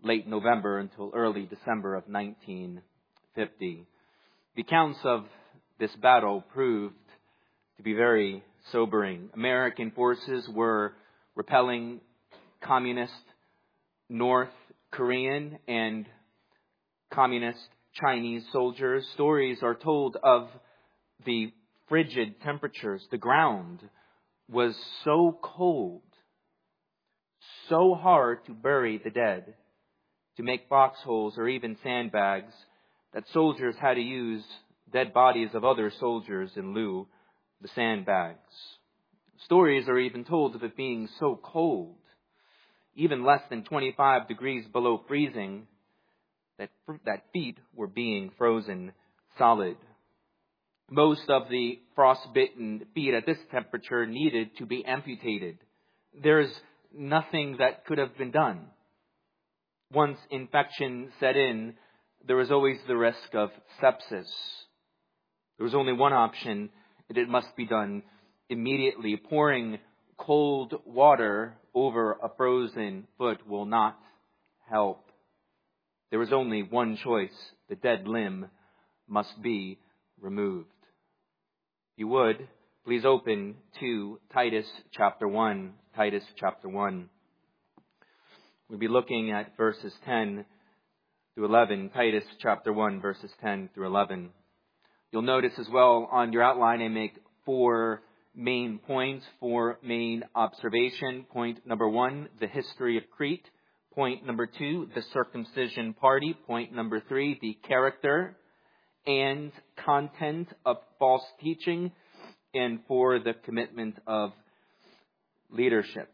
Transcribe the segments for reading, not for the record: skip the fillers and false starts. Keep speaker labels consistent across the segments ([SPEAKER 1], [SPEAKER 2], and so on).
[SPEAKER 1] late November until early December of 1950. The accounts of this battle proved to be very sobering. American forces were repelling communist North Korean and communist Chinese soldiers. Stories are told of the frigid temperatures. The ground was so cold, so hard to bury the dead, to make foxholes or even sandbags, that soldiers had to use dead bodies of other soldiers in lieu of the sandbags. Stories are even told of it being so cold, even less than 25 degrees below freezing, that feet were being frozen solid. Most of the frostbitten feet at this temperature needed to be amputated. There's nothing that could have been done. Once infection set in, there was always the risk of sepsis. There was only one option, and it must be done immediately. Pouring cold water over a frozen foot will not help. There was only one choice. The dead limb must be removed. If you would, please open to Titus chapter 1. Titus chapter 1. We'll be looking at verses 10 through 11. Titus chapter 1, verses 10 through 11. You'll notice as well on your outline I make 4 main points, 4 main observation. Point number 1, the history of Crete. Point number 2, the circumcision party. Point number 3, the character and content of false teaching. And 4, the commitment of leadership.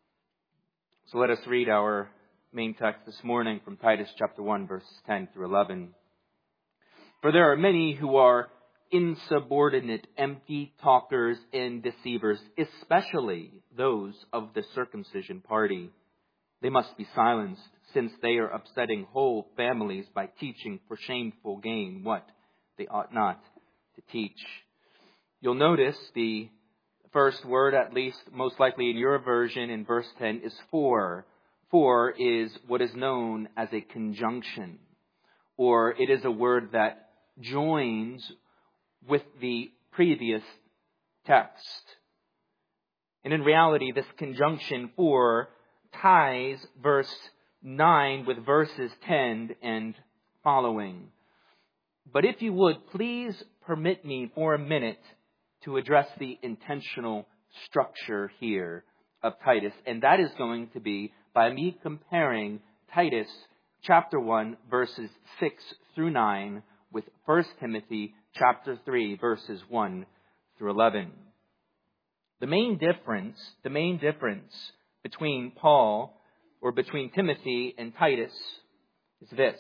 [SPEAKER 1] So let us read our main text this morning from Titus chapter 1, verses 10 through 11. For there are many who are insubordinate, empty talkers and deceivers, especially those of the circumcision party. They must be silenced, since they are upsetting whole families by teaching for shameful gain what they ought not to teach. You'll notice the first word, at least most likely in your version, in verse 10, is for. For is what is known as a conjunction, or it is a word that joins with the previous text. And in reality, this conjunction for ties verse 9 with verses 10 and following. But if you would, please permit me for a minute to address the intentional structure here of Titus. And that is going to be by me comparing Titus chapter 1 verses 6 through 9 with 1 Timothy chapter 3 verses 1 through 11. The main difference between Paul or between Timothy and Titus is this.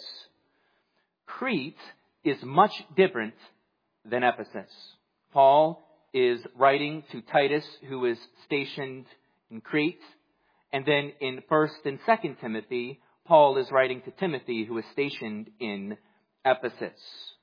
[SPEAKER 1] Crete is much different than Ephesus. Paul is writing to Titus, who is stationed in Crete. And then in 1 and 2 Timothy, Paul is writing to Timothy, who is stationed in Ephesus.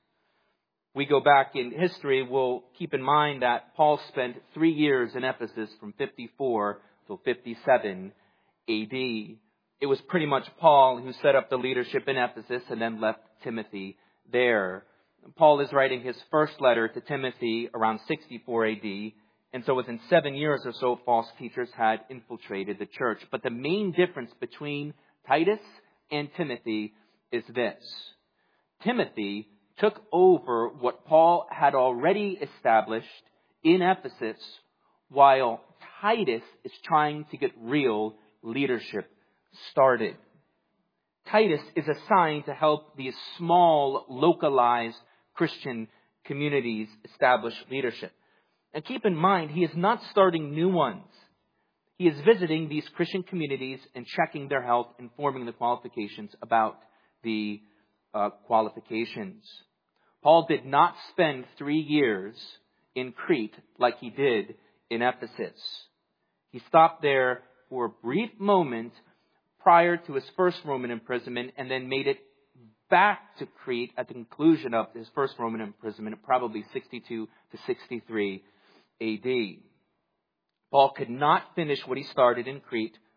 [SPEAKER 1] We go back in history, we'll keep in mind that Paul spent 3 years in Ephesus from 54 till 57 AD. It was pretty much Paul who set up the leadership in Ephesus and then left Timothy there. Paul is writing his first letter to Timothy around 64 AD. And so within 7 years or so, false teachers had infiltrated the church. But the main difference between Titus and Timothy is this. Timothy took over what Paul had already established in Ephesus, while Titus is trying to get real leadership started. Titus is assigned to help these small, localized Christian communities establish leadership. And keep in mind, he is not starting new ones. He is visiting these Christian communities and checking their health and forming the qualifications about the qualifications. Paul did not spend 3 years in Crete like he did in Ephesus. He stopped there for a brief moment prior to his first Roman imprisonment and then made it back to Crete at the conclusion of his first Roman imprisonment, probably 62 to 63 AD. Paul could not finish what he started in Crete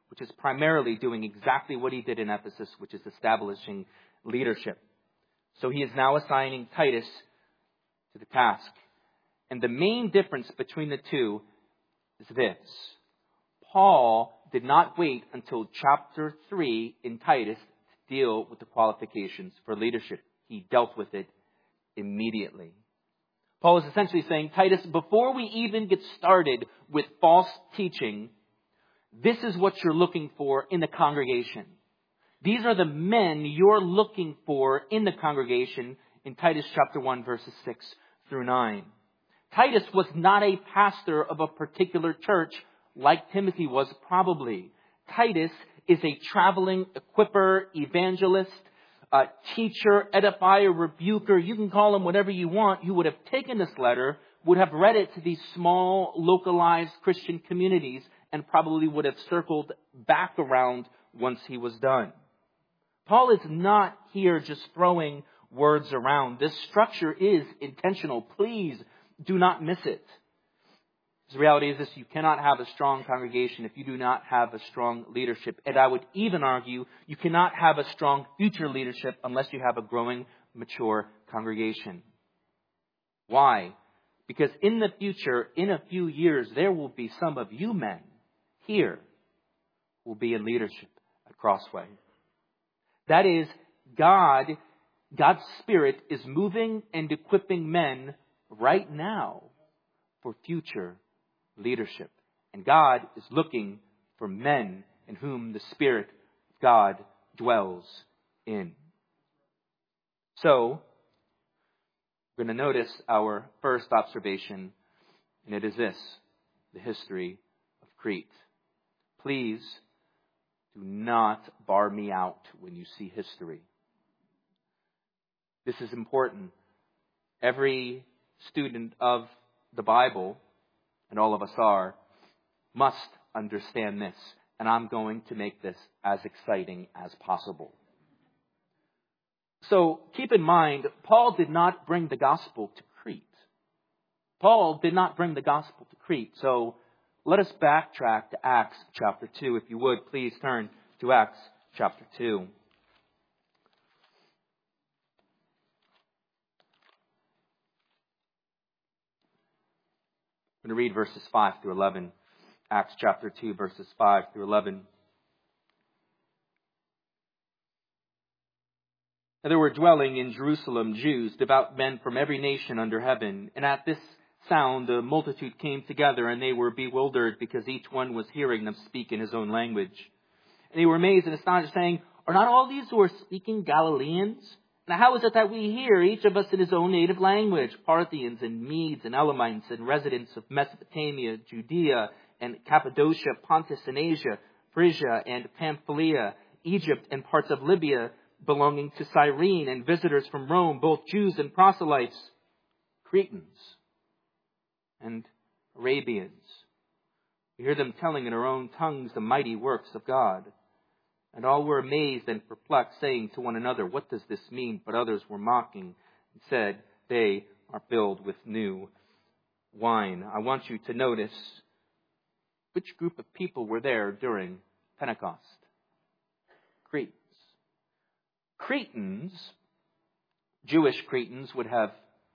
[SPEAKER 1] which is primarily doing exactly what he did in Ephesus, which is establishing leadership. So he is now assigning Titus to the task. And the main difference between the two is this. Paul did not wait until chapter 3 in Titus to deal with the qualifications for leadership. He dealt with it immediately. Paul is essentially saying, Titus, before we even get started with false teaching, this is what you're looking for in the congregation. These are the men you're looking for in the congregation in Titus chapter 1, verses 6 through 9. Titus was not a pastor of a particular church like Timothy was probably. Titus is a traveling equipper, evangelist, teacher, edifier, rebuker. You can call him whatever you want. Who would have taken this letter, would have read it to these small, localized Christian communities, and probably would have circled back around once he was done. Paul is not here just throwing words around. This structure is intentional. Please do not miss it. The reality is this: you cannot have a strong congregation if you do not have a strong leadership. And I would even argue you cannot have a strong future leadership unless you have a growing, mature congregation. Why? Because in the future, in a few years, there will be some of you men here who will be in leadership at Crossway. That is, God's Spirit is moving and equipping men right now for future leadership. And God is looking for men in whom the Spirit of God dwells in. So, we're going to notice our first observation, and it is this: the history of Crete. Please do not bar me out when you see history. This is important. Every student of the Bible, and all of us are, must understand this. And I'm going to make this as exciting as possible. So keep in mind, Paul did not bring the gospel to Crete. Paul did not bring the gospel to Crete. So let us backtrack to Acts chapter 2. If you would, please turn to Acts chapter 2. I'm going to read verses 5 through 11. Acts chapter 2, verses 5 through 11. And there were dwelling in Jerusalem Jews, devout men from every nation under heaven. And at this sound the multitude came together, and they were bewildered, because each one was hearing them speak in his own language. And they were amazed and astonished, saying, Are not all these who are speaking Galileans? Now how is it that we hear, each of us in his own native language, Parthians and Medes and Elamites and residents of Mesopotamia, Judea and Cappadocia, Pontus and Asia, Phrygia and Pamphylia, Egypt and parts of Libya belonging to Cyrene, and visitors from Rome, both Jews and proselytes, Cretans and Arabians. We hear them telling in our own tongues the mighty works of God. And all were amazed and perplexed, saying to one another, What does this mean? But others were mocking and said, They are filled with new wine. I want you to notice which group of people were there during Pentecost. Cretans. Cretans, Jewish Cretans, would have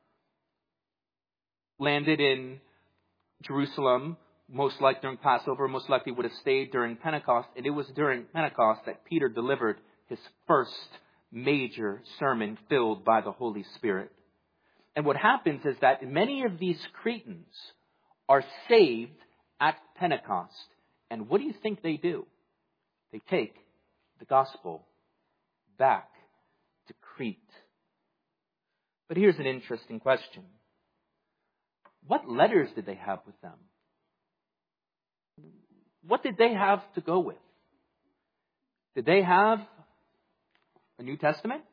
[SPEAKER 1] landed in Jerusalem, most likely during Passover, most likely would have stayed during Pentecost. And it was during Pentecost that Peter delivered his first major sermon filled by the Holy Spirit. And what happens is that many of these Cretans are saved at Pentecost. And what do you think they do? They take the gospel back to Crete. But here's an interesting question. What letters did they have with them? What did they have to go with? Did they have a New Testament?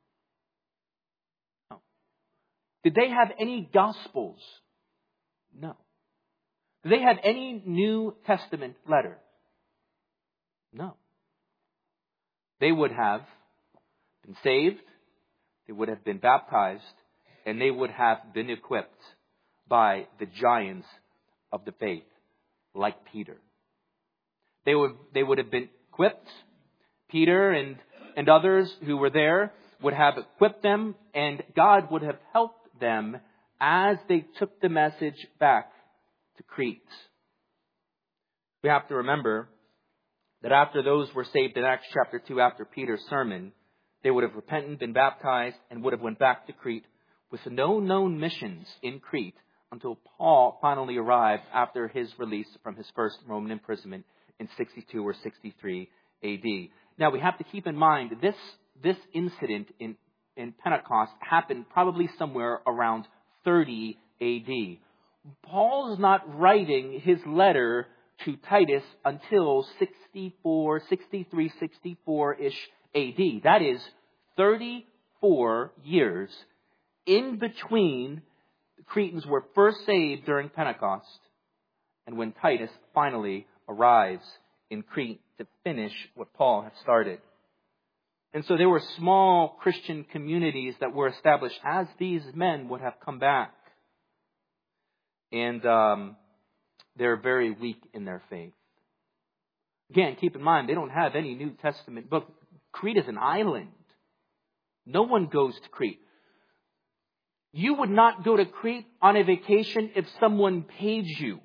[SPEAKER 1] No. Did they have any Gospels? No. Did they have any New Testament letter? No. They would have been saved, they would have been baptized, and they would have been equipped by the giants of the faith, like Peter. They would have been equipped. Peter and others who were there would have equipped them, and God would have helped them as they took the message back to Crete. We have to remember that after those were saved in Acts chapter 2, after Peter's sermon, they would have repented, been baptized, and would have went back to Crete with no known missions in Crete until Paul finally arrived after his release from his first Roman imprisonment in 62 or 63 AD. Now we have to keep in mind this incident in Pentecost happened probably somewhere around 30 AD. Paul's not writing his letter to Titus until 64, 63, 64-ish AD. That is 34 years in between the Cretans were first saved during Pentecost and when Titus finally arrives in Crete to finish what Paul had started. And so there were small Christian communities that were established as these men would have come back. And they're very weak in their faith. Again, keep in mind, they don't have any New Testament book. Crete is an island. No one goes to Crete. You would not go to Crete on a vacation if someone paid you.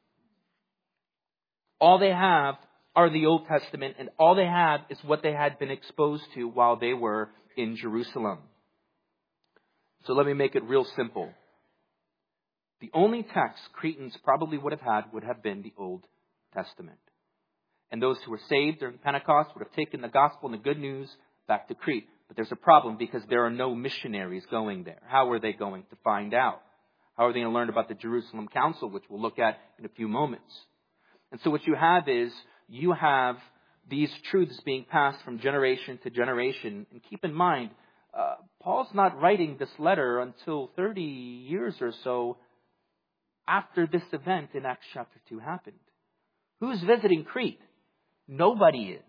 [SPEAKER 1] All they have are the Old Testament, and all they have is what they had been exposed to while they were in Jerusalem. So let me make it real simple. The only text Cretans probably would have been the Old Testament. And those who were saved during Pentecost would have taken the gospel and the good news back to Crete. But there's a problem because there are no missionaries going there. How are they going to find out? How are they going to learn about the Jerusalem Council, which we'll look at in a few moments? And so what you have is, you have these truths being passed from generation to generation. And keep in mind, Paul's not writing this letter until 30 years or so after this event in Acts chapter 2 happened. Who's visiting Crete? Nobody is.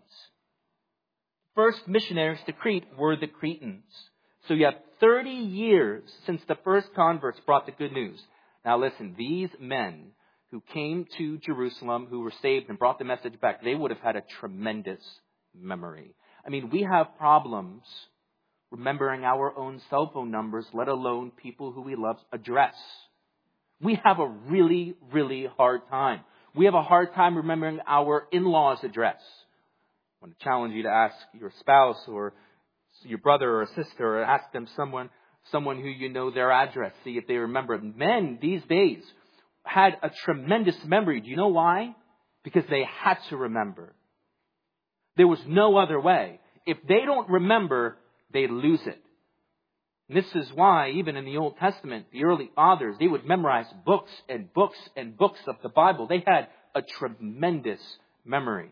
[SPEAKER 1] First missionaries to Crete were the Cretans. So you have 30 years since the first converts brought the good news. Now listen, these men who came to Jerusalem, who were saved and brought the message back, they would have had a tremendous memory. I mean, we have problems remembering our own cell phone numbers, let alone people who we love's address. We have a really, really hard time. We have a hard time remembering our in-laws' address. I want to challenge you to ask your spouse or your brother or sister, or ask them someone who you know their address, see if they remember. Men these days had a tremendous memory. Do you know why? Because they had to remember. There was no other way. If they don't remember, they lose it. And this is why, even in the Old Testament, the early fathers, they would memorize books and books and books of the Bible. They had a tremendous memory.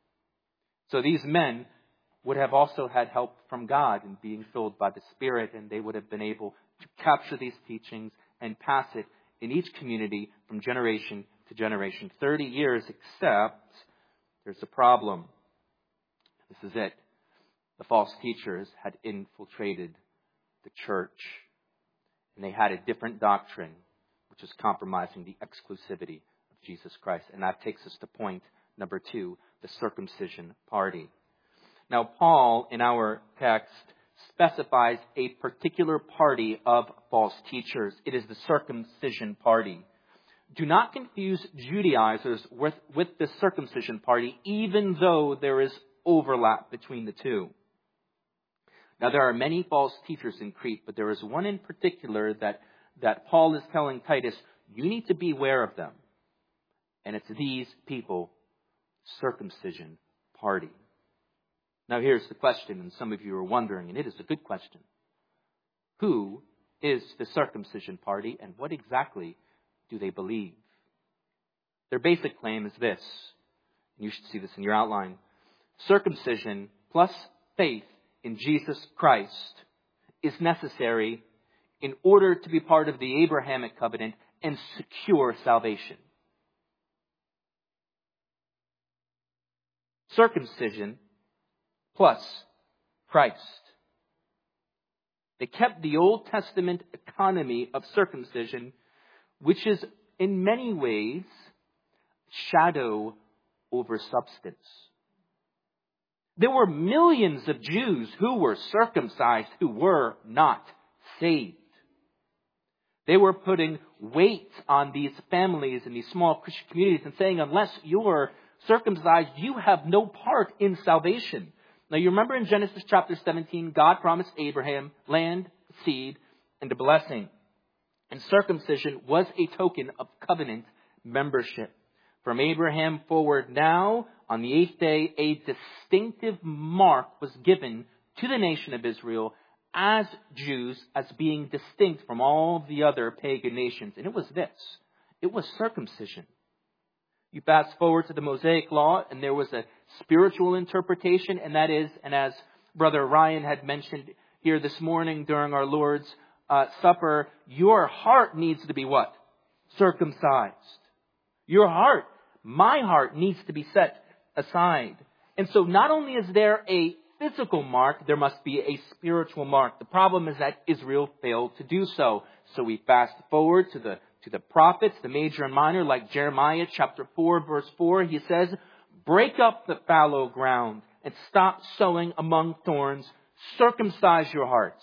[SPEAKER 1] So these men would have also had help from God in being filled by the Spirit, and they would have been able to capture these teachings and pass it in each community from generation to generation. 30 years, except there's a problem. This is it. The false teachers had infiltrated the church, and they had a different doctrine, which is compromising the exclusivity of Jesus Christ. And that takes us to point number 2, the circumcision party. Now, Paul, in our text, specifies a particular party of false teachers. It is the circumcision party. Do not confuse Judaizers with the circumcision party, even though there is overlap between the two. Now, there are many false teachers in Crete, but there is one in particular that Paul is telling Titus, you need to beware of them. And it's these people, circumcision party. Now, here's the question, and some of you are wondering, and it is a good question. Who is the circumcision party, and what exactly do they believe? Their basic claim is this, and you should see this in your outline. Circumcision plus faith in Jesus Christ is necessary in order to be part of the Abrahamic covenant and secure salvation. Circumcision plus Christ. They kept the Old Testament economy of circumcision, which is in many ways shadow over substance. There were millions of Jews who were circumcised who were not saved. They were putting weight on these families and these small Christian communities and saying, unless you're circumcised, you have no part in salvation. Now you remember in Genesis chapter 17, God promised Abraham land, seed, and a blessing. And circumcision was a token of covenant membership. From Abraham forward now, on the 8th day, a distinctive mark was given to the nation of Israel as Jews, as being distinct from all the other pagan nations. And it was this. It was circumcision. You fast forward to the Mosaic Law, and there was a spiritual interpretation, and that is, and as Brother Ryan had mentioned here this morning during our Lord's Supper, your heart needs to be what? Circumcised. Your heart, my heart, needs to be set aside. And so not only is there a physical mark, there must be a spiritual mark. The problem is that Israel failed to do so. So we fast forward to the prophets, the major and minor, like Jeremiah chapter 4, verse 4. He says, break up the fallow ground and stop sowing among thorns. Circumcise your hearts.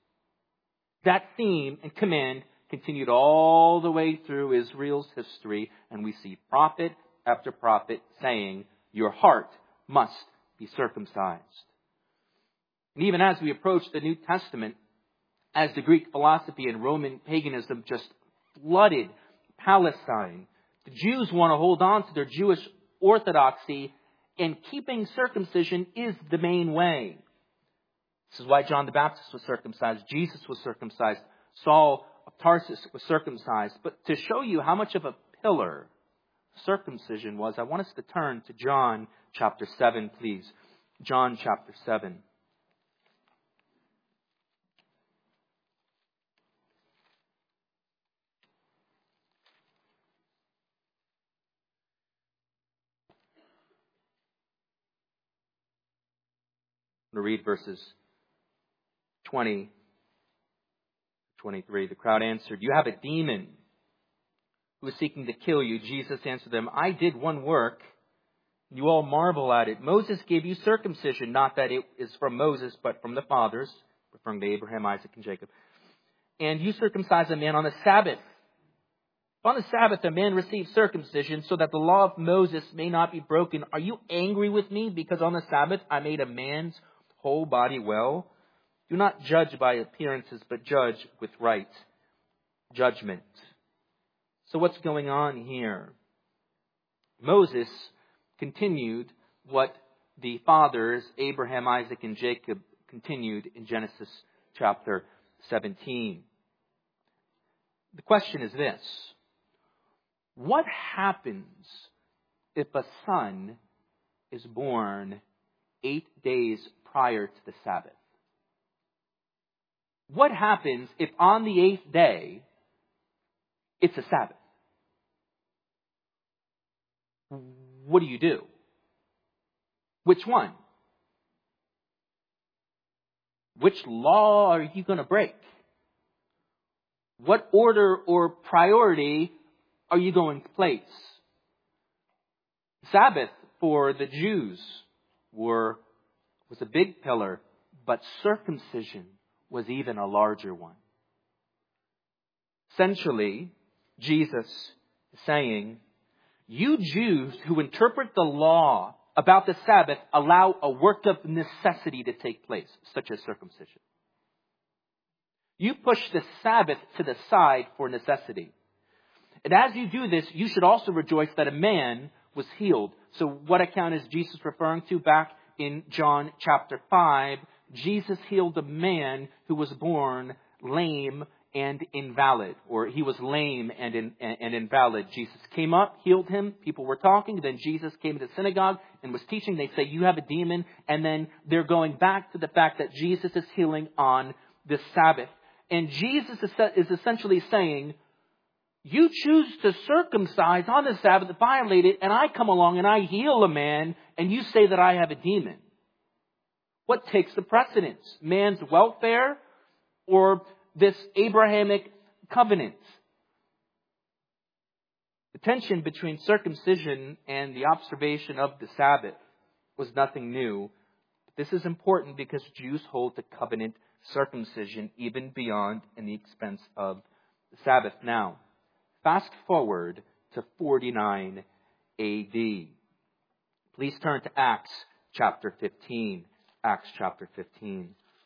[SPEAKER 1] That theme and command continued all the way through Israel's history, and we see prophet after prophet saying, your heart must be circumcised. And even as we approach the New Testament, as the Greek philosophy and Roman paganism just flooded Palestine, the Jews want to hold on to their Jewish orthodoxy, and keeping circumcision is the main way. This is why John the Baptist was circumcised. Jesus was circumcised. Saul of Tarsus was circumcised. But to show you how much of a pillar circumcision was, I want us to turn to John chapter 7, please. John chapter 7. I'm going to read verses 20, 23. The crowd answered, you have a demon who is seeking to kill you. Jesus answered them, I did one work. You all marvel at it. Moses gave you circumcision, not that it is from Moses, but from the fathers, referring to Abraham, Isaac, and Jacob. And you circumcise a man on the Sabbath. On the Sabbath, a man receives circumcision so that the law of Moses may not be broken. Are you angry with me because on the Sabbath I made a man's whole body well? Do not judge by appearances, but judge with right judgment. So what's going on here? Moses continued what the fathers, Abraham, Isaac, and Jacob, continued in Genesis chapter 17. The question is this: what happens if a son is born 8 days prior to the Sabbath? What happens if on the 8th day it's a Sabbath? What do? Which one? Which law are you going to break? What order or priority are you going to place? Sabbath for the Jews was a big pillar, but circumcision was even a larger one. Essentially, Jesus is saying, you Jews who interpret the law about the Sabbath allow a work of necessity to take place, such as circumcision. You push the Sabbath to the side for necessity. And as you do this, you should also rejoice that a man was healed. So what account is Jesus referring to? Back in John chapter 5, Jesus healed a man who was born lame and invalid, or he was lame and invalid. Jesus came up, healed him. People were talking. Then Jesus came to the synagogue and was teaching. They say, you have a demon. And then they're going back to the fact that Jesus is healing on the Sabbath. And Jesus is essentially saying, you choose to circumcise on the Sabbath, violate it, and I come along and I heal a man, and you say that I have a demon. What takes the precedence? Man's welfare or this Abrahamic covenant? The tension between circumcision and the observation of the Sabbath was nothing new. This is important because Jews hold to covenant circumcision even beyond and the expense of the Sabbath. Now, fast forward to 49 AD. Please turn to Acts chapter 15. Acts chapter 15.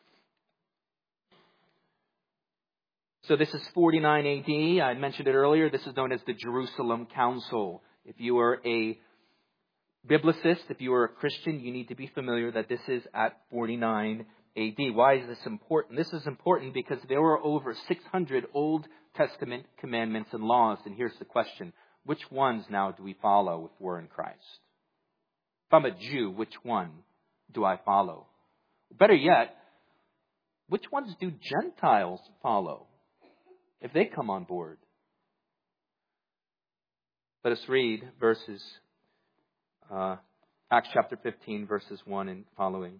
[SPEAKER 1] So this is 49 AD. I mentioned it earlier. This is known as the Jerusalem Council. If you are a biblicist, if you are a Christian, you need to be familiar that this is at 49 AD. Why is this important? This is important because there were over 600 Old Testament commandments and laws. And here's the question. Which ones now do we follow if we're in Christ? If I'm a Jew, which one do I follow? Better yet, which ones do Gentiles follow if they come on board? Let us read verses, Acts chapter 15, verses 1 and following.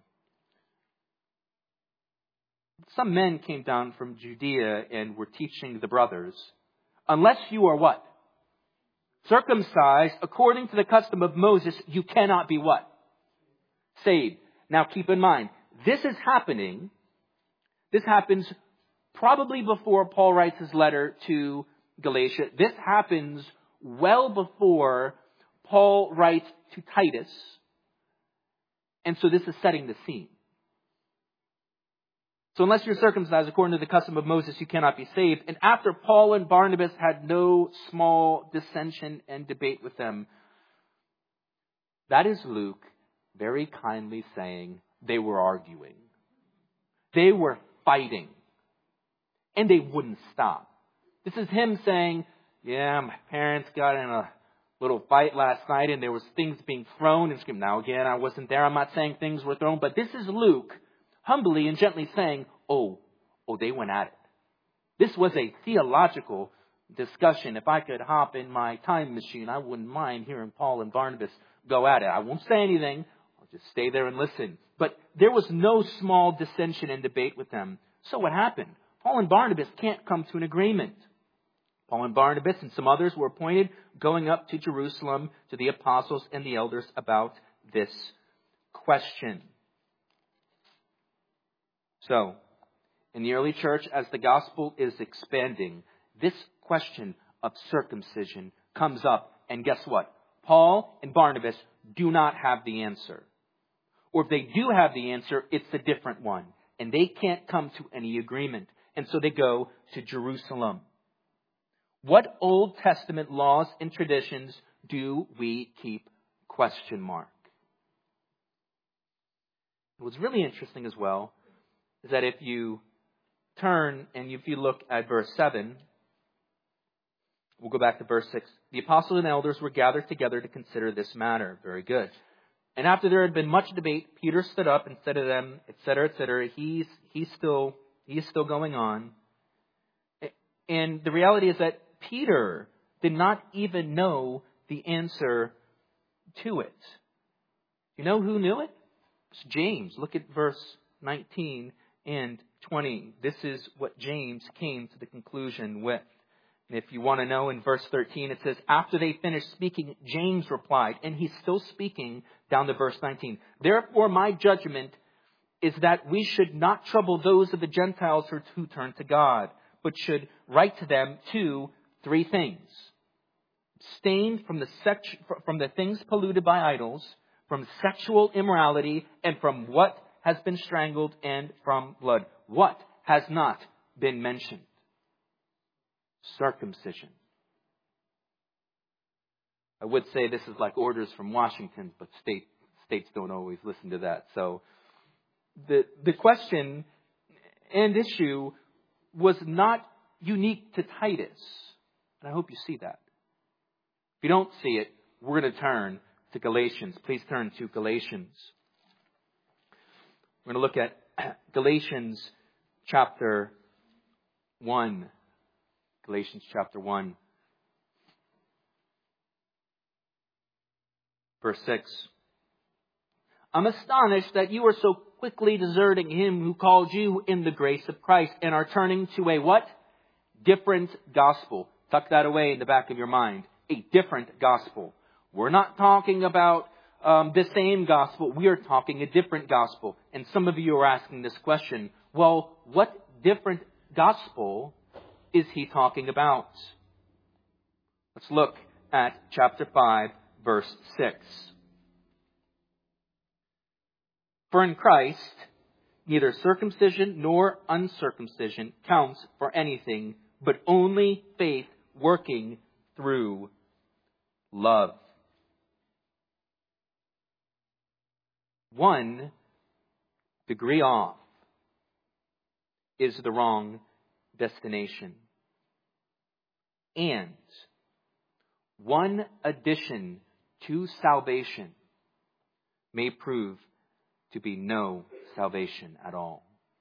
[SPEAKER 1] Some men came down from Judea and were teaching the brothers, unless you are what? Circumcised according to the custom of Moses, you cannot be what? Saved. Now keep in mind, this is happening. This happens probably before Paul writes his letter to Galatia. This happens well before Paul writes to Titus. And so this is setting the scene. So unless you're circumcised according to the custom of Moses, you cannot be saved. And after Paul and Barnabas had no small dissension and debate with them, that is Luke very kindly saying they were arguing. They were fighting. And they wouldn't stop. This is him saying, yeah, my parents got in a little fight last night and there was things being thrown and screamed. Now again, I wasn't there. I'm not saying things were thrown. But this is Luke humbly and gently saying, oh, they went at it. This was a theological discussion. If I could hop in my time machine, I wouldn't mind hearing Paul and Barnabas go at it. I won't say anything. I'll just stay there and listen. But there was no small dissension and debate with them. So what happened? Paul and Barnabas can't come to an agreement. Paul and Barnabas and some others were appointed going up to Jerusalem to the apostles and the elders about this question. So, in the early church, as the gospel is expanding, this question of circumcision comes up. And guess what? Paul and Barnabas do not have the answer. Or if they do have the answer, it's a different one. And they can't come to any agreement. And so they go to Jerusalem. What Old Testament laws and traditions do we keep? Question mark. What's really interesting as well is that if you turn and if you look at verse 7, we'll go back to verse 6. The apostles and elders were gathered together to consider this matter. Very good. And after there had been much debate, Peter stood up and said to them, etc., etc. He's still going on. And the reality is that Peter did not even know the answer to it. You know who knew it? It's James. Look at verse 19 and 20. This is what James came to the conclusion with. And if you want to know, in verse 13, it says, after they finished speaking, James replied, and he's still speaking down to verse 19. Therefore, my judgment is that we should not trouble those of the Gentiles who turn to God, but should write to them 3 things. Abstain from the things polluted by idols, from sexual immorality, and from what has been strangled, and from blood. What has not been mentioned? Circumcision. I would say this is like orders from Washington, but states don't always listen to that. So the question and issue was not unique to Titus. And I hope you see that. If you don't see it, we're going to turn to Galatians. Please turn to Galatians. We're going to look at Galatians chapter 1. Galatians chapter 1. Verse 6. I'm astonished that you are so quickly deserting him who called you in the grace of Christ and are turning to a what? Different gospel. Tuck that away in the back of your mind. a different gospel. We're not talking about the same gospel. We are talking a different gospel. And some of you are asking this question, well, what different gospel is he talking about? Let's look at chapter 5, verse 6. For in Christ, neither circumcision nor uncircumcision counts for anything, but only faith working through love. One degree off is the wrong destination. And one addition to salvation may prove to be no salvation at all.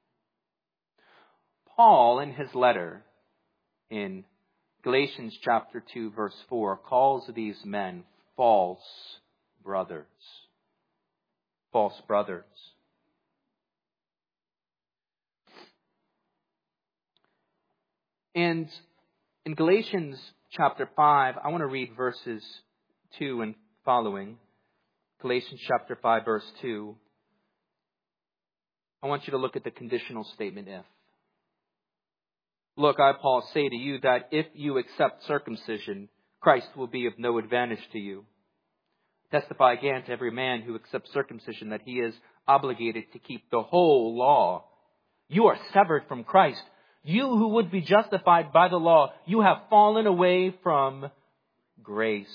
[SPEAKER 1] Paul, in his letter in Galatians chapter 2, verse 4, calls these men false brothers. False brothers. And in Galatians chapter 5, I want to read verses 2 and following. Galatians chapter 5, verse 2. I want you to look at the conditional statement if. Look, I, Paul, say to you that if you accept circumcision, Christ will be of no advantage to you. Testify again to every man who accepts circumcision that he is obligated to keep the whole law. You are severed from Christ. You who would be justified by the law, you have fallen away from grace.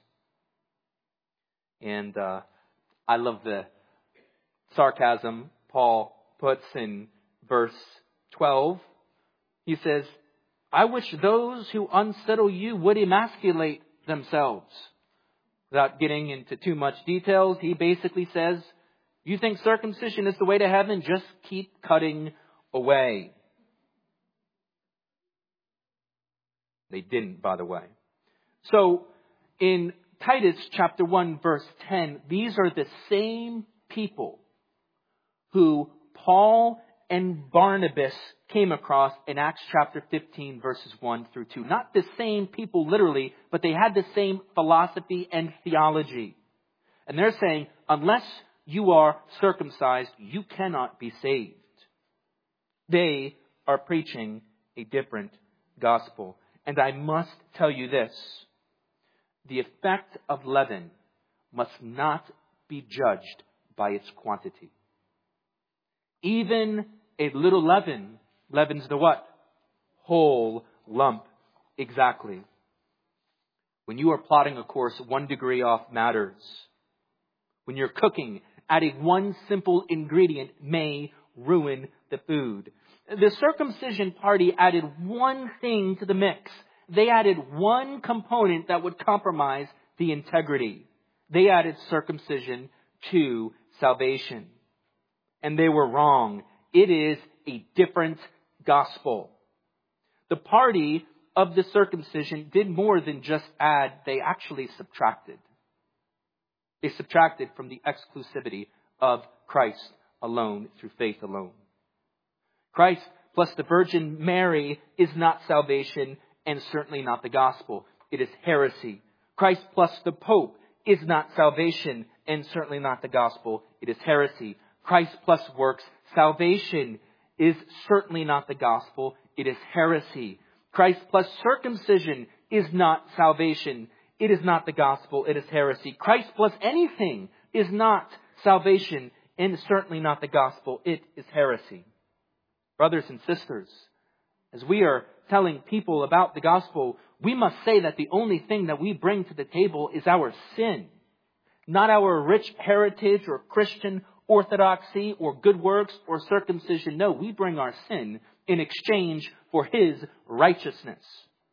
[SPEAKER 1] And I love the sarcasm Paul puts in verse 12. He says, I wish those who unsettle you would emasculate themselves. Without getting into too much details, he basically says, you think circumcision is the way to heaven? Just keep cutting away. They didn't, by the way. So, in Titus chapter 1, verse 10, these are the same people who Paul and Barnabas came across in Acts chapter 15, verses 1 through 2. Not the same people literally, but they had the same philosophy and theology. And they're saying, unless you are circumcised, you cannot be saved. They are preaching a different gospel. And I must tell you this, the effect of leaven must not be judged by its quantity. Even a little leaven leavens the what? Whole lump. Exactly. When you are plotting a course, 1 degree off matters. When you're cooking, adding one simple ingredient may ruin the food. The circumcision party added one thing to the mix. They added one component that would compromise the integrity. They added circumcision to salvation. And they were wrong. It is a different gospel. The party of the circumcision did more than just add, they actually subtracted. They subtracted from the exclusivity of Christ alone through faith alone. Christ plus the Virgin Mary is not salvation and certainly not the gospel. It is heresy. Christ plus the Pope is not salvation and certainly not the gospel. It is heresy. Christ plus works, salvation is certainly not the gospel. It is heresy. Christ plus circumcision is not salvation. It is not the gospel. It is heresy. Christ plus anything is not salvation and certainly not the gospel. It is heresy. Brothers and sisters, as we are telling people about the gospel, we must say that the only thing that we bring to the table is our sin. Not our rich heritage or Christian orthodoxy or good works or circumcision. No, we bring our sin in exchange for His righteousness.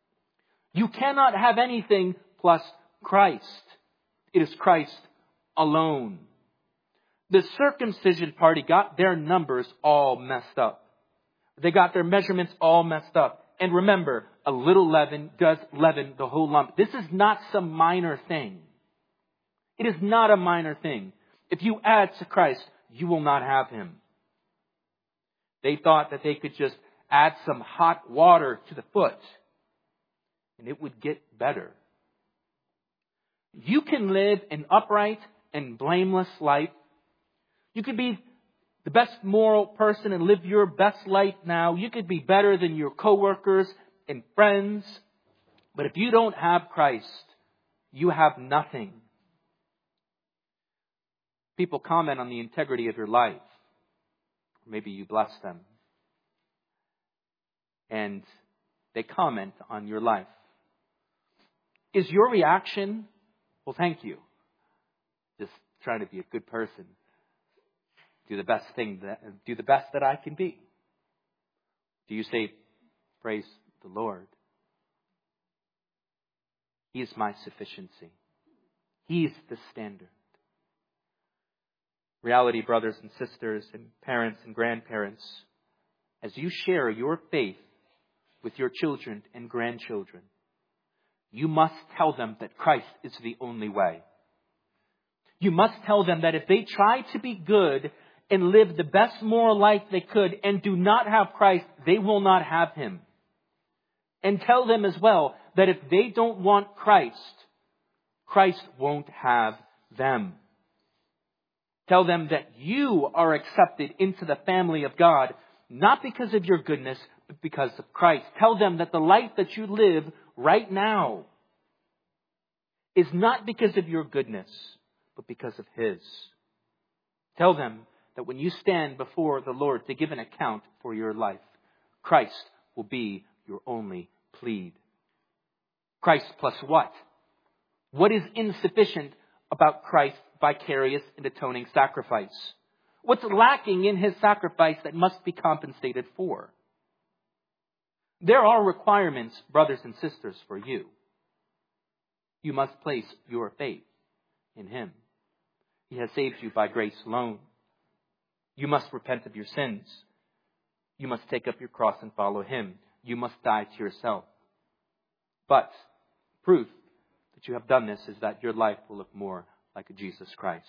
[SPEAKER 1] You cannot have anything plus Christ. It is Christ alone. The circumcision party got their numbers all messed up. They got their measurements all messed up. And remember, a little leaven does leaven the whole lump. This is not some minor thing. It is not a minor thing. If you add to Christ, you will not have Him. They thought that they could just add some hot water to the foot and it would get better. You can live an upright and blameless life. You could be the best moral person and live your best life now. You could be better than your coworkers and friends. But if you don't have Christ, you have nothing. People comment on the integrity of your life. Maybe you bless them. And they comment on your life. Is your reaction, well, thank you. Just trying to be a good person. Do the best that I can be. Do you say, praise the Lord? He is my sufficiency. He is the standard. Reality, brothers and sisters and parents and grandparents, as you share your faith with your children and grandchildren, you must tell them that Christ is the only way. You must tell them that if they try to be good and live the best moral life they could and do not have Christ, they will not have Him. And tell them as well that if they don't want Christ, Christ won't have them. Tell them that you are accepted into the family of God, not because of your goodness, but because of Christ. Tell them that the life that you live right now is not because of your goodness, but because of His. Tell them that when you stand before the Lord to give an account for your life, Christ will be your only plead. Christ plus what? What is insufficient about Christ's vicarious and atoning sacrifice? What's lacking in His sacrifice that must be compensated for? There are requirements, brothers and sisters, for you. You must place your faith in Him. He has saved you by grace alone. You must repent of your sins. You must take up your cross and follow Him. You must die to yourself. But proof that you have done this is that your life will look more like a Jesus Christ.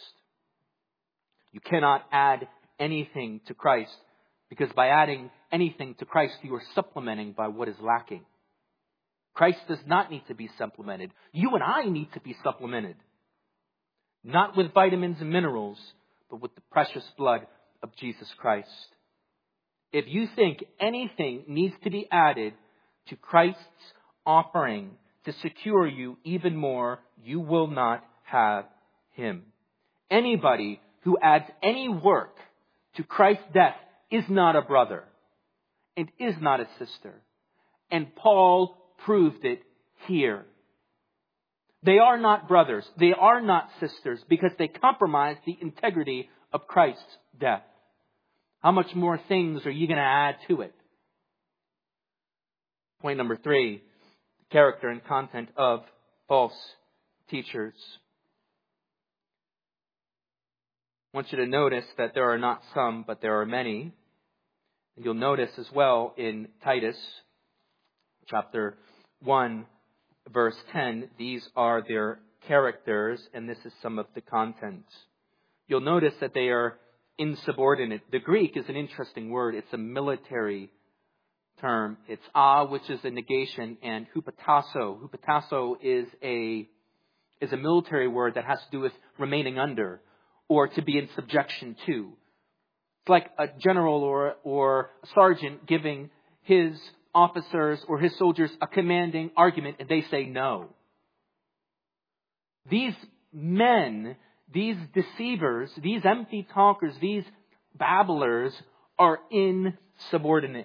[SPEAKER 1] You cannot add anything to Christ, because by adding anything to Christ, you are supplementing by what is lacking. Christ does not need to be supplemented. You and I need to be supplemented. Not with vitamins and minerals, but with the precious blood of Jesus Christ. If you think anything needs to be added to Christ's offering to secure you even more, you will not have Him. Anybody who adds any work to Christ's death is not a brother and is not a sister. And Paul proved it here. They are not brothers. They are not sisters because they compromise the integrity of Christ's death. How much more things are you going to add to it? Point number 3, the character and content of false teachers. I want you to notice that there are not some, but there are many. And you'll notice as well in Titus chapter 1, verse 10, these are their characters, and this is some of the content. You'll notice that they are insubordinate. The Greek is an interesting word. It's a military term. It's which is a negation, and hupatasso. Hupatasso is a military word that has to do with remaining under or to be in subjection to. It's like a general or a sergeant giving his officers or his soldiers a commanding argument, and they say no. These men, these deceivers, these empty talkers, these babblers are insubordinate.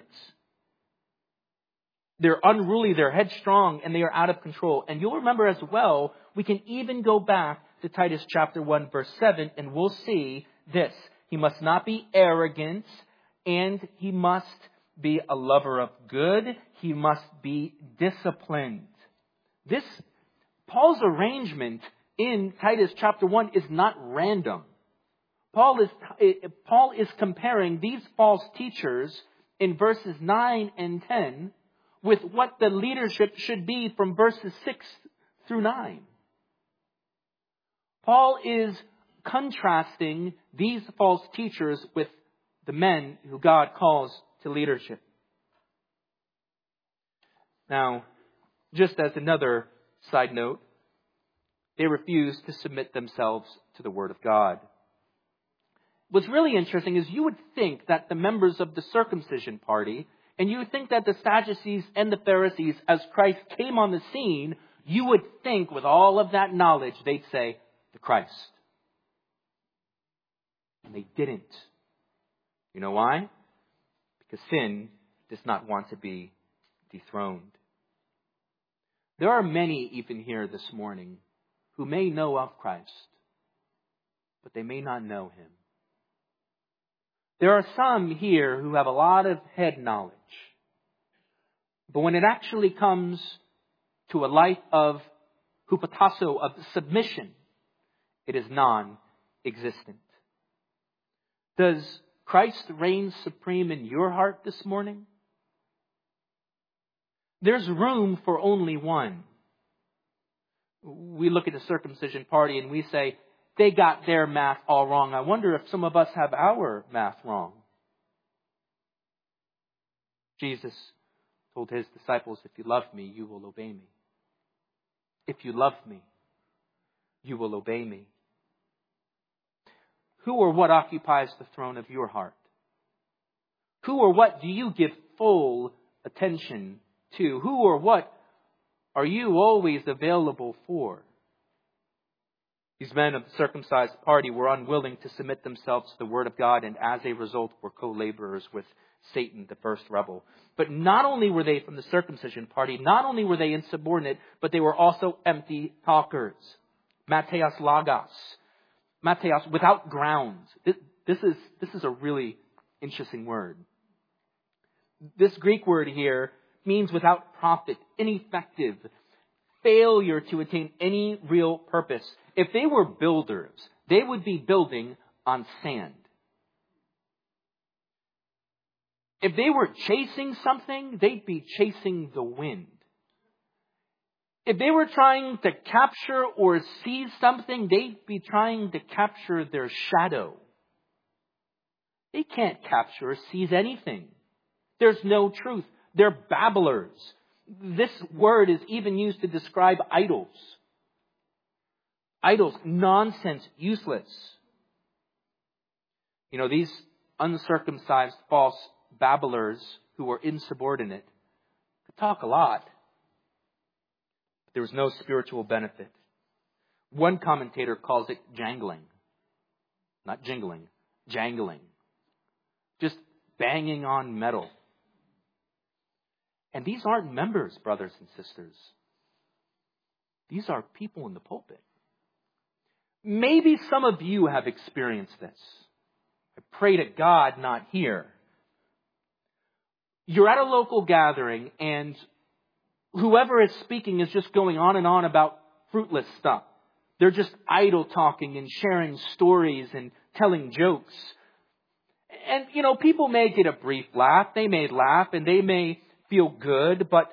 [SPEAKER 1] They're unruly, they're headstrong, and they are out of control. And you'll remember as well, we can even go back to Titus chapter 1, verse 7, and we'll see this. He must not be arrogant, and he must be a lover of good. He must be disciplined. This, Paul's arrangement in Titus chapter 1 is not random. Paul is comparing these false teachers in verses 9 and 10 with what the leadership should be from verses 6 through 9. Paul is contrasting these false teachers with the men who God calls to leadership. Now, just as another side note, They refused to submit themselves to the Word of God. What's really interesting is you would think that the members of the circumcision party, and you would think that the Sadducees and the Pharisees, as Christ came on the scene, you would think with all of that knowledge, they'd say, the Christ. And they didn't. You know why? Because sin does not want to be dethroned. There are many even here this morning who may know of Christ, but they may not know Him. There are some here who have a lot of head knowledge. But when it actually comes to a life of hupotasso, of submission, it is non-existent. Does Christ reign supreme in your heart this morning? There's room for only one. We look at the circumcision party and we say, they got their math all wrong. I wonder if some of us have our math wrong. Jesus told His disciples, if you love me, you will obey me. If you love me, you will obey me. Who or what occupies the throne of your heart? Who or what do you give full attention to? Who or what are you always available for? These men of the circumcised party were unwilling to submit themselves to the Word of God, and as a result were co-laborers with Satan, the first rebel. But not only were they from the circumcision party, not only were they insubordinate, but they were also empty talkers. Mateos logos. Mateos, without grounds. This is a really interesting word. This Greek word here means without profit, ineffective, failure to attain any real purpose. If they were builders, they would be building on sand. If they were chasing something, they'd be chasing the wind. If they were trying to capture or seize something, they'd be trying to capture their shadow. They can't capture or seize anything. There's no truth. They're babblers. This word is even used to describe idols. Idols, nonsense, useless. You know, these uncircumcised false babblers who were insubordinate could talk a lot, but there was no spiritual benefit. One commentator calls it jangling. Not jingling, jangling. Just banging on metal. And these aren't members, brothers and sisters. These are people in the pulpit. Maybe some of you have experienced this. I pray to God not here. You're at a local gathering and whoever is speaking is just going on and on about fruitless stuff. They're just idle talking and sharing stories and telling jokes. And, you know, people may get a brief laugh. They may laugh and they may feel good, but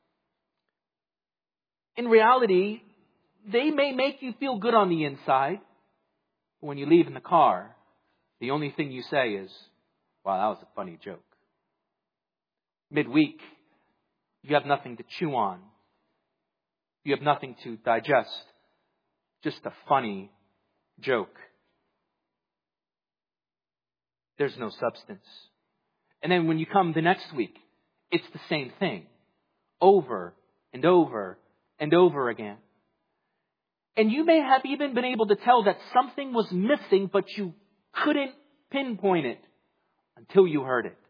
[SPEAKER 1] in reality, they may make you feel good on the inside. When you leave in the car, the only thing you say is, wow, that was a funny joke. Midweek, you have nothing to chew on. You have nothing to digest. Just a funny joke. There's no substance. And then when you come the next week, it's the same thing. Over and over and over again. And you may have even been able to tell that something was missing, but you couldn't pinpoint it until you heard it.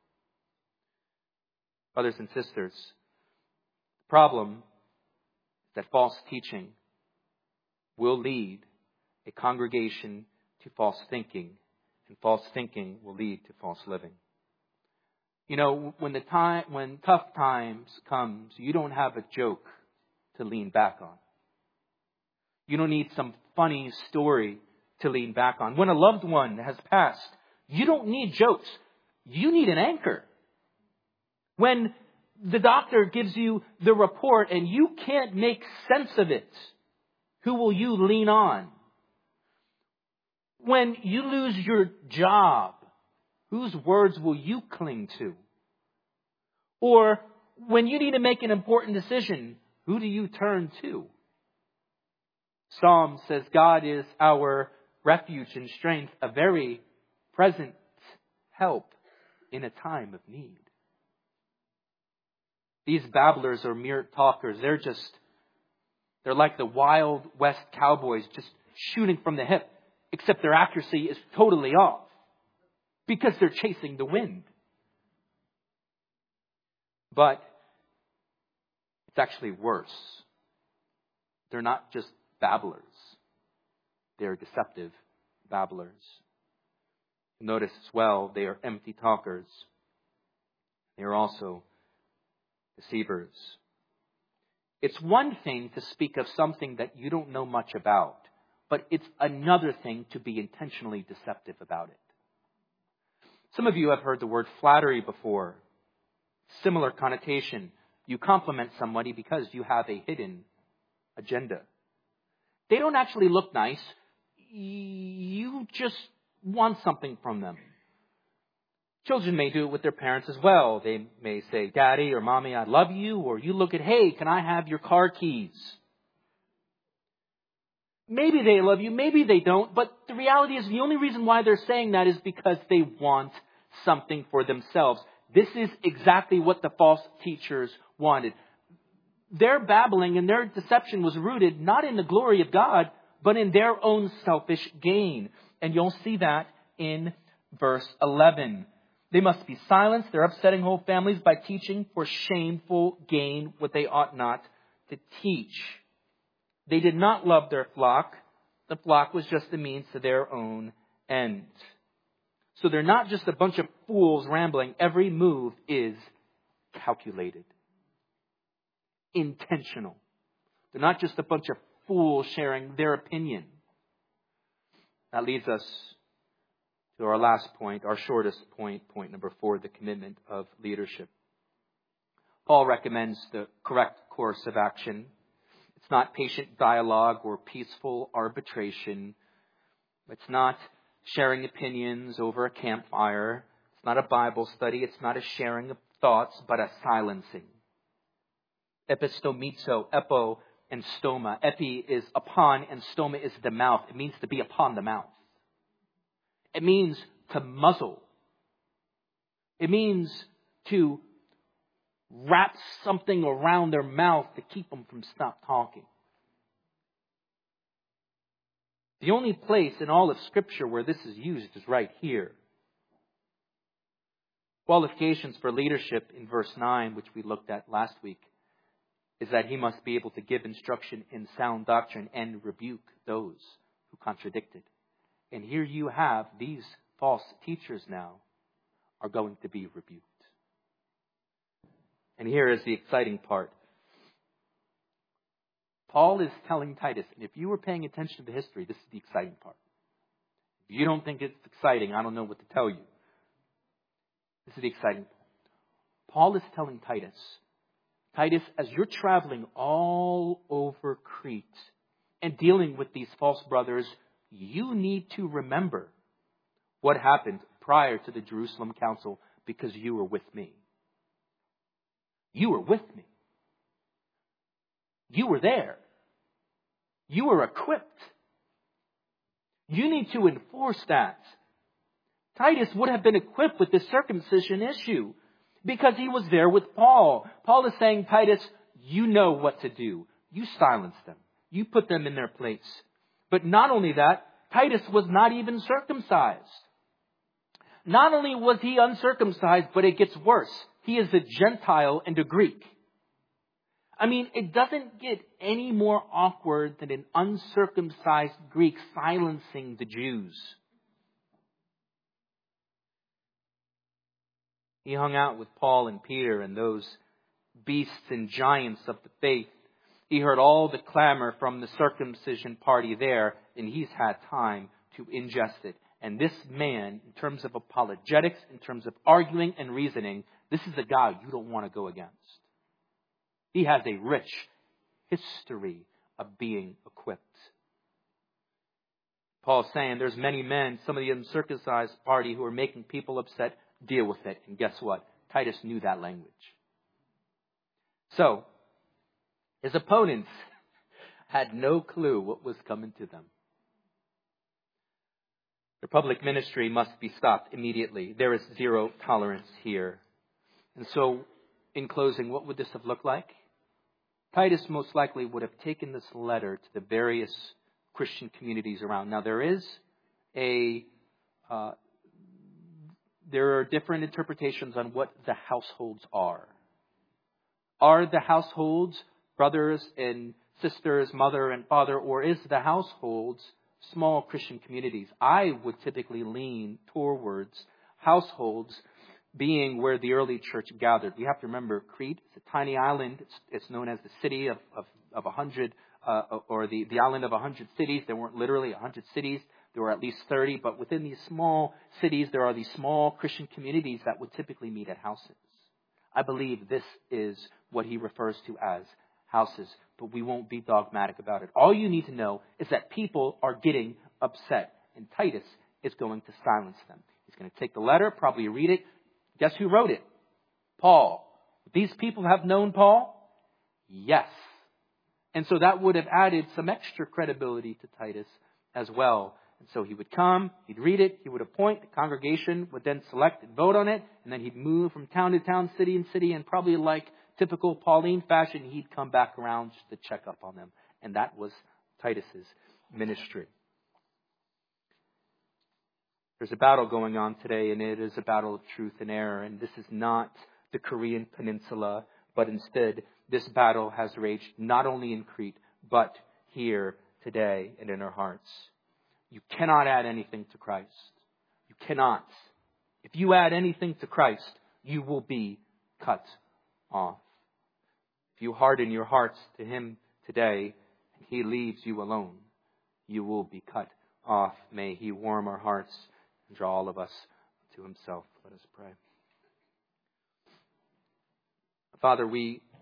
[SPEAKER 1] Brothers and sisters, the problem is that false teaching will lead a congregation to false thinking, and false thinking will lead to false living. You know, when tough times comes, you don't have a joke to lean back on. You don't need some funny story to lean back on. When a loved one has passed, you don't need jokes. You need an anchor. When the doctor gives you the report and you can't make sense of it, who will you lean on? When you lose your job, whose words will you cling to? Or when you need to make an important decision, who do you turn to? Psalm says God is our refuge and strength, a very present help in a time of need. These babblers are mere talkers. They're like the Wild West cowboys just shooting from the hip, except their accuracy is totally off because they're chasing the wind. But it's actually worse. They're not just babblers. They're deceptive babblers. Notice as well, they are empty talkers. They are also deceivers. It's one thing to speak of something that you don't know much about, but it's another thing to be intentionally deceptive about it. Some of you have heard the word flattery before. Similar connotation. You compliment somebody because you have a hidden agenda. They don't actually look nice. You just want something from them. Children may do it with their parents as well. They may say, Daddy or Mommy, I love you. Or you look at, hey, can I have your car keys? Maybe they love you, maybe they don't. But the reality is the only reason why they're saying that is because they want something for themselves. This is exactly what the false teachers wanted. Their babbling and their deception was rooted not in the glory of God, but in their own selfish gain. And you'll see that in verse 11. They must be silenced. They're upsetting whole families by teaching for shameful gain what they ought not to teach. They did not love their flock. The flock was just a means to their own end. So they're not just a bunch of fools rambling. Every move is calculated, intentional. They're not just a bunch of fools sharing their opinion. That leads us to our last point, our shortest point, point number 4, the commitment of leadership. Paul recommends the correct course of action. It's not patient dialogue or peaceful arbitration. It's not sharing opinions over a campfire. It's not a Bible study. It's not a sharing of thoughts, but a silencing. Epistomizo, epo and stoma. Epi is upon and stoma is the mouth. It means to be upon the mouth. It means to muzzle. It means to wrap something around their mouth to keep them from stop talking. The only place in all of Scripture where this is used is right here. Qualifications for leadership in verse 9, which we looked at last week, is that he must be able to give instruction in sound doctrine and rebuke those who contradict it. And here you have these false teachers now are going to be rebuked. And here is the exciting part. Paul is telling Titus, and if you were paying attention to the history, this is the exciting part. If you don't think it's exciting, I don't know what to tell you. This is the exciting part. Paul is telling Titus, as you're traveling all over Crete and dealing with these false brothers, you need to remember what happened prior to the Jerusalem Council because you were with me. You were with me. You were there. You were equipped. You need to enforce that. Titus would have been equipped with the circumcision issue because he was there with Paul. Paul is saying, Titus, you know what to do. You silence them. You put them in their place. But not only that, Titus was not even circumcised. Not only was he uncircumcised, but it gets worse. He is a Gentile and a Greek. I mean, it doesn't get any more awkward than an uncircumcised Greek silencing the Jews. He hung out with Paul and Peter and those beasts and giants of the faith. He heard all the clamor from the circumcision party there, and he's had time to ingest it. And this man, in terms of apologetics, in terms of arguing and reasoning, this is a guy you don't want to go against. He has a rich history of being equipped. Paul's saying there's many men, some of the uncircumcised party who are making people upset, deal with it. And guess what? Titus knew that language. So, his opponents, had no clue what was coming to them. Their public ministry must be stopped immediately. There is zero tolerance here. And so, in closing, what would this have looked like? Titus most likely would have taken this letter to the various Christian communities around. Now, there are different interpretations on what the households are. Are the households brothers and sisters, mother and father, or is the households small Christian communities? I would typically lean towards households being where the early church gathered. We have to remember Crete, it's a tiny island. It's known as the city of 100, or the island of 100 cities. There weren't literally 100 cities. There were at least 30. But within these small cities, there are these small Christian communities that would typically meet at houses. I believe this is what he refers to as houses, but we won't be dogmatic about it. All you need to know is that people are getting upset, and Titus is going to silence them. He's going to take the letter, probably read it. Guess who wrote it? Paul. These people have known Paul? Yes. And so that would have added some extra credibility to Titus as well. And so he would come, he'd read it, he would appoint, the congregation would then select and vote on it, and then he'd move from town to town, city and city, and probably like typical Pauline fashion, he'd come back around just to check up on them. And that was Titus's ministry. There's a battle going on today, and it is a battle of truth and error. And this is not the Korean Peninsula, but instead this battle has raged not only in Crete, but here today and in our hearts. You cannot add anything to Christ. You cannot. If you add anything to Christ, you will be cut off. If you harden your hearts to Him today, and He leaves you alone, you will be cut off. May He warm our hearts and draw all of us to Himself. Let us pray. Father, we